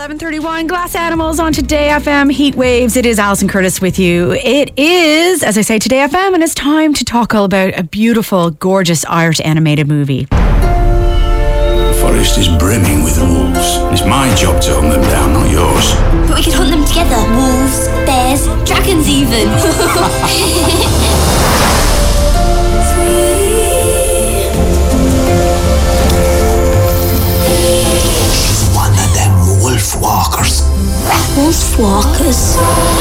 11:31 Glass Animals on Today FM Heat Waves. It is Alison Curtis with you. It is, as I say, Today FM, and it's time to talk all about a beautiful, gorgeous Irish animated movie. The forest is brimming with wolves. It's my job to hunt them down, not yours. But we could hunt them together. Wolves, bears, dragons even. Wolf walkers. Wolf walkers?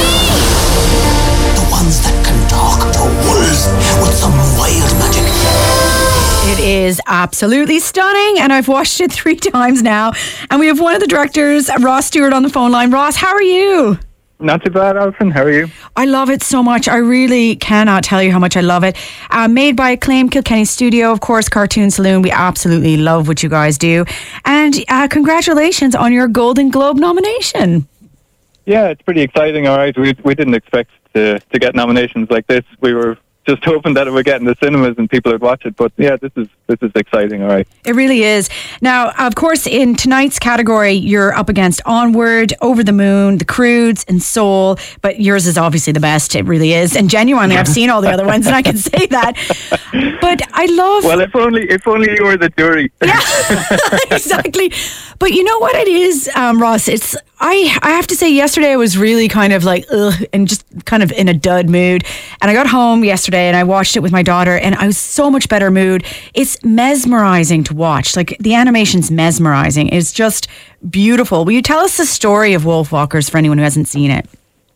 The ones that can talk to wolves with some wild magic. It is absolutely stunning, and I've watched it 3 times now. And we have one of the directors, Ross Stewart, on the phone line. Ross, how are you? Not too bad, Alison. How are you? I love it so much. I really cannot tell you how much I love it. Made by Acclaim Kilkenny Studio, of course, Cartoon Saloon. We absolutely love what you guys do. And congratulations on your Golden Globe nomination. Yeah, it's pretty exciting, all right. We didn't expect to get nominations like this. We were just hoping that it would get in the cinemas and people would watch it. But yeah, this is exciting, all right. It really is. Now, of course, in tonight's category, you're up against Onward, Over the Moon, The Croods, and Soul. But yours is obviously the best. It really is. And genuinely, I've seen all the other ones, and I can say that. But I love. Well, if only you were the jury. Yeah, exactly. But you know what it is, Ross? It's I have to say, yesterday I was really kind of like, ugh, and just kind of in a dud mood. And I got home yesterday and I watched it with my daughter, and I was so much better mood. It's mesmerizing to watch. Like, the animation's mesmerizing. It's just beautiful. Will you tell us the story of Wolf Walkers for anyone who hasn't seen it?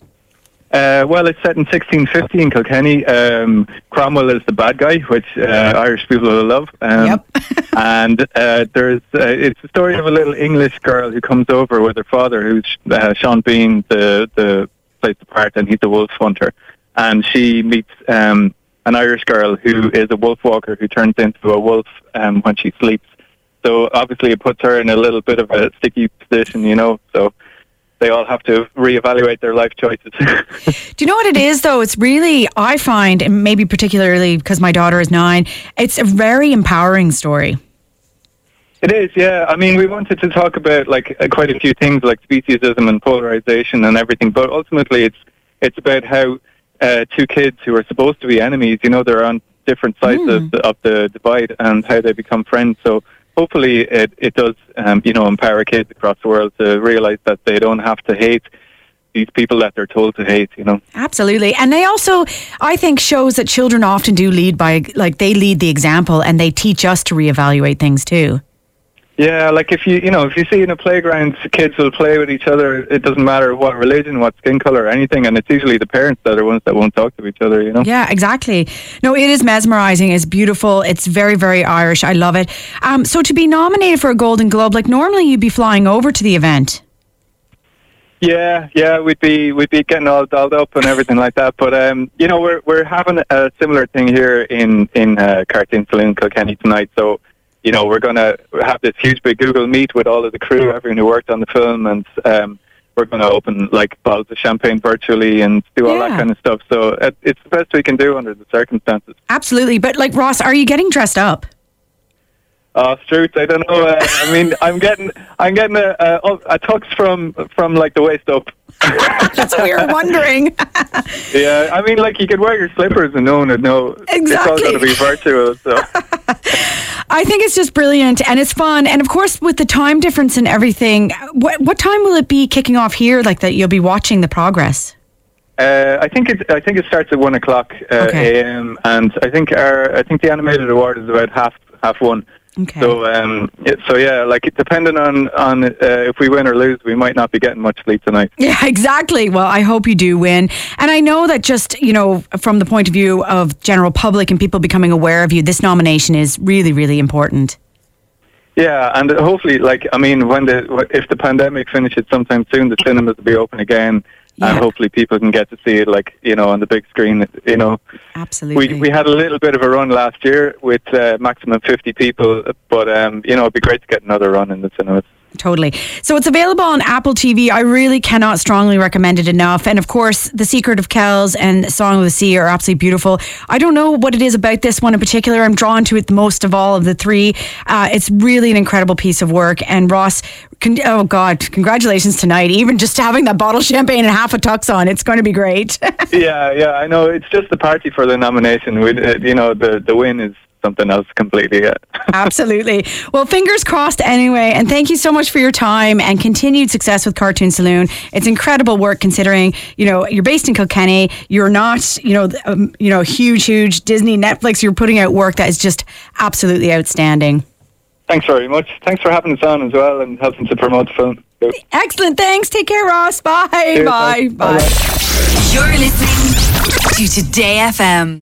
Well, it's set in 1650 in Kilkenny. Cromwell is the bad guy, which Irish people will love. Yep. And it's the story of a little English girl who comes over with her father, who's Sean Bean, the plays the part, and he's a wolf hunter. And she meets an Irish girl who is a wolf walker who turns into a wolf when she sleeps. So obviously it puts her in a little bit of a sticky position, you know, so they all have to reevaluate their life choices. Do you know what it is, though? It's really, I find, and maybe particularly because my daughter is 9, it's a very empowering story. It is, yeah. I mean, we wanted to talk about like quite a few things like speciesism and polarization and everything, but ultimately it's about how 2 kids who are supposed to be enemies, you know, they're on different sides of the divide, and how they become friends. So hopefully it does, empower kids across the world to realize that they don't have to hate these people that they're told to hate, you know. Absolutely. And they also, I think, shows that children often do lead by, like, they lead the example, and they teach us to reevaluate things too. Yeah, like if you see in a playground, kids will play with each other. It doesn't matter what religion, what skin color, or anything, and it's usually the parents that are ones that won't talk to each other, you know? Yeah, exactly. No, it is mesmerising. It's beautiful. It's very, very Irish. I love it. So to be nominated for a Golden Globe, like, normally you'd be flying over to the event. Yeah, we'd be getting all dolled up and everything like that. But we're having a similar thing here in Cartoon Saloon Kilkenny tonight. So, you know, we're going to have this huge big Google Meet with all of the crew, everyone who worked on the film, and we're going to open like bottles of champagne virtually and do all that kind of stuff. So it's the best we can do under the circumstances. Absolutely. But, like, Ross, are you getting dressed up? Oh, Struth, I don't know. I mean, I'm getting a tux from like the waist up. That's what we were wondering. Yeah, I mean, like, you could wear your slippers and no one would know. Exactly. It's all going to be virtual, so. I think it's just brilliant, and it's fun. And of course, with the time difference and everything, what time will it be kicking off here? Like, that you'll be watching the progress. I think it starts at 1:00 a.m. and I think the animated award is about half 1. Okay. So yeah, like, depending on if we win or lose, we might not be getting much sleep tonight. Yeah, exactly. Well, I hope you do win. And I know that, just, you know, from the point of view of general public and people becoming aware of you, this nomination is really, really important. Yeah, and hopefully, like, I mean, if the pandemic finishes sometime soon, the cinemas will be open again. Yeah. And hopefully people can get to see it, like, you know, on the big screen, you know. Absolutely. We had a little bit of a run last year with maximum 50 people, but, it'd be great to get another run in the cinemas. Totally. So it's available on Apple TV. I really cannot strongly recommend it enough. And of course, The Secret of Kells and Song of the Sea are absolutely beautiful. I don't know what it is about this one in particular. I'm drawn to it the most of all of the three. It's really an incredible piece of work. And Ross, oh God, congratulations tonight. Even just having that bottle of champagne and half a tux on, it's going to be great. Yeah, I know. It's just the party for the nomination. The win is something else completely. Yeah. Absolutely. Well, fingers crossed anyway. And thank you so much for your time and continued success with Cartoon Saloon. It's incredible work considering, you're based in Kilkenny. You're not, huge Disney, Netflix. You're putting out work that is just absolutely outstanding. Thanks very much. Thanks for having us on as well and helping to promote the film. Excellent. Thanks. Take care, Ross. Bye. Cheers, Bye. Bye. You're listening to Today FM.